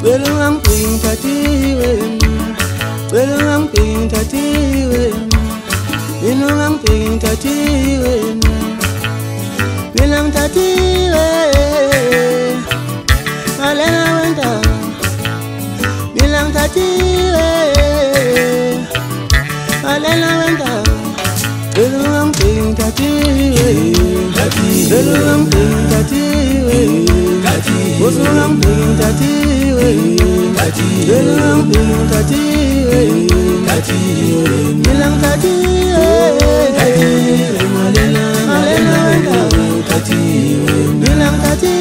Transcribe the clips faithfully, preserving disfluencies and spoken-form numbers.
Belungang ping tati wena, belungang ping tati wena, belungang ping tati wena, belang tati wena, alena wenda, belang tati wena, alena wenda, belungang ping tati wena, belungang ping tati wena, belungang ping tati wena, belungang ping tati wena, bilang tati wena, alena alena wenda, bilang tati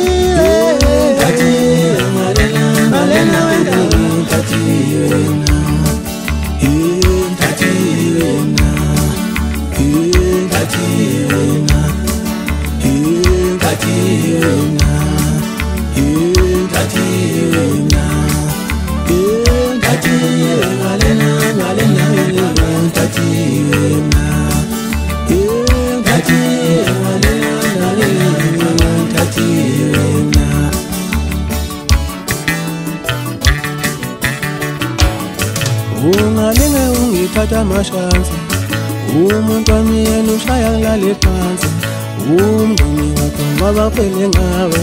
wena, alena wenda, tati wena, tati wena, tati wena, tati wena, tati wena, tati wena, alena alena wena, tati wena, tati alena alena tati wena. Ungalinge ungithatha amashansi, umuntu wami yena ushaya ngilale phansi, umndeni wakho wabaphele ngawe.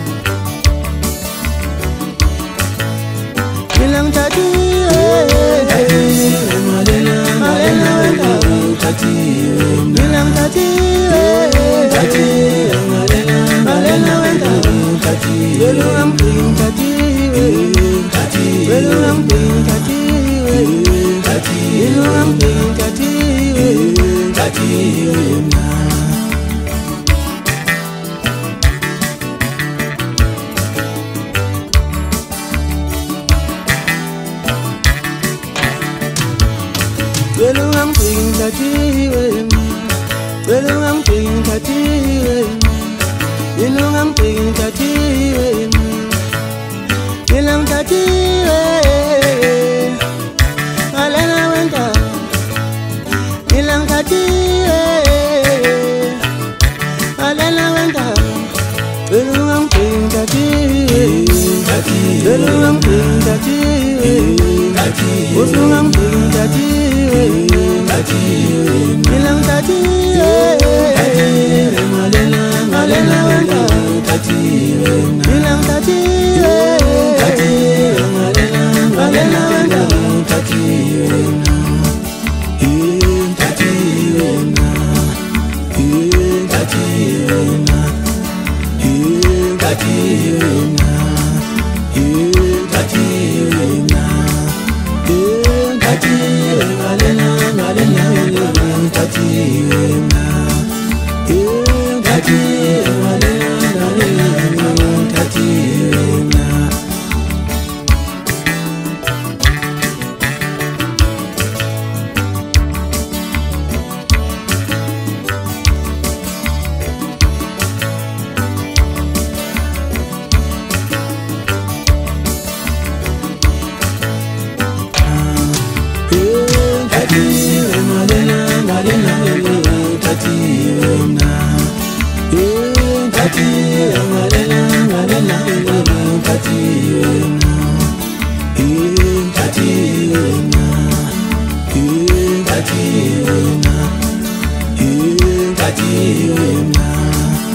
Bilang tati wena, alena alena wenda, tati wena, bilang tati wena, alena alena wenda, tati belungang ping tati wena, belungang ping tati wena, belungang ping tati wena, tati wena. Belungang ping tati wena, belungang ping tati wena, belungang ping tati wena, bilang tati wena, alena wenda, bilang tati wena, alena wenda, belungang ping tati wena, belungang ping tati wena, belungang ping tati wena, bilang tati wena, alena alena wenda, bilang tati wena, alena wenda, tati wena, tati wena, tati wena, tati wena, tati wena, tati wena, alena alena wenda, tati wena, tati alena alena wenda, tati wena.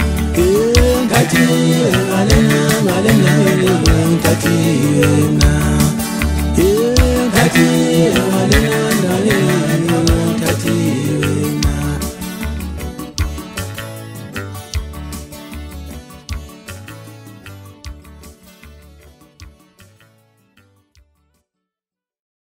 Tati wena,